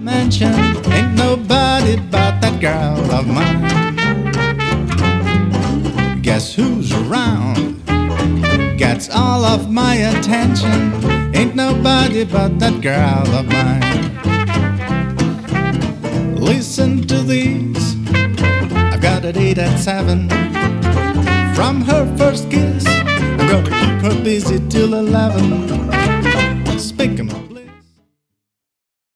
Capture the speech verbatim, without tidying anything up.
mention. Ain't nobody but that girl of mine. Guess who's around? Gets all of my attention. Ain't nobody but that girl of mine. Listen to these. I've got a date at seven. From her first kiss, I'm gonna keep her busy till eleven.